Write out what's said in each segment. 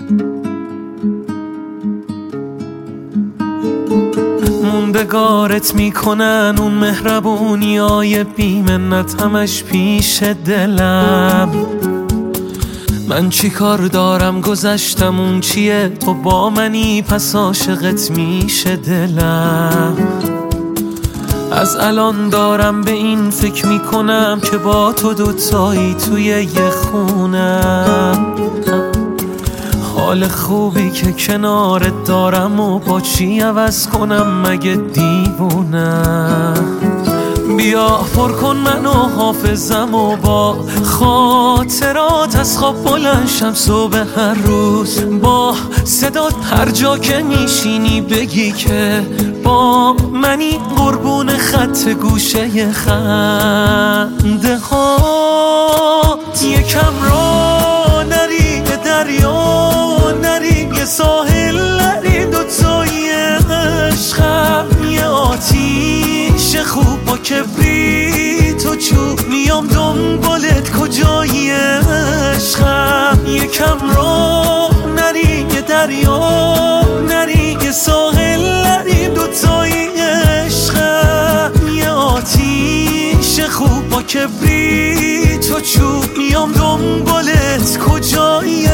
موندگارت میکنن اون مهربونیای بیمنت همش پیش دلم. من چی کار دارم گذشتم اون چیه، تو با منی پس عاشقت میشه دلم. از الان دارم به این فکر میکنم که با تو دوتایی توی یه خونم. حال خوبی که کنارت دارم و با چی عوض کنم مگه دیوونم. بیا پر کن منو حافظم و با خاطرات از خواب بلند شم صبح هر روز. با صدات هر جا که میشینی بگی که با منی، قربون خط گوشه خنده ها. یکم را نری دریا نری، یه ساحل نری، دوتایی عشقم یه آتیش خوب با کبریت و چوب. میام دنبالت کجایی عشقم. یکم را نری یه دریا نری، یه ساحل نری، دوتایی عشقم یه آتیش خوب با کبریت و چوب. میام دنبالت کجایی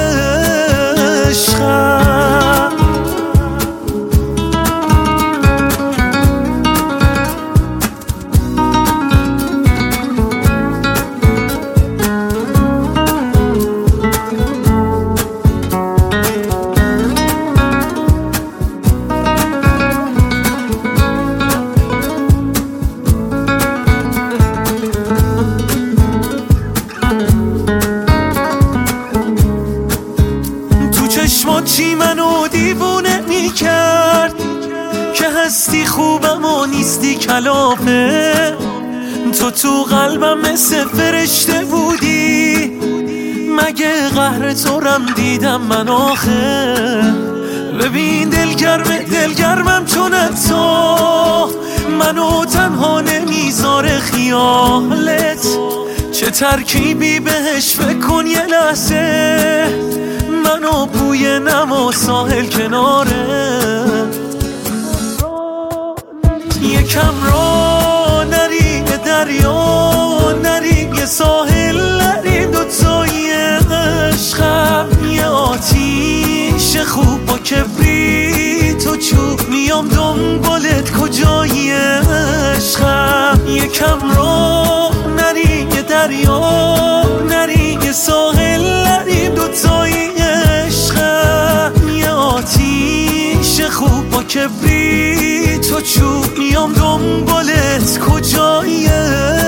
عشقم. چی منو دیوونه میکرد که هستی خوبم و نیستی کلافه. تو قلبم مثل فرشته بودی، مگه قهر تو رم دیدم من آخه. ببین دلگرمم چون تو منو تنها نمیذاره خیالت. چه ترکیبی بهش فکر کن یه لحظه، منو بوی نما ساحل کناره. یکم را نری دریا نری، یه ساحل نری، دوتایی عشقم یه آتیش خوب با کبریت و چوب. میام دنبالت کجایی عشقم. یکم را نری یه دریا نری، یه ساحل نری، دوتایی آتیش خوب با کبریت و چوب. میام دنبالت کجایی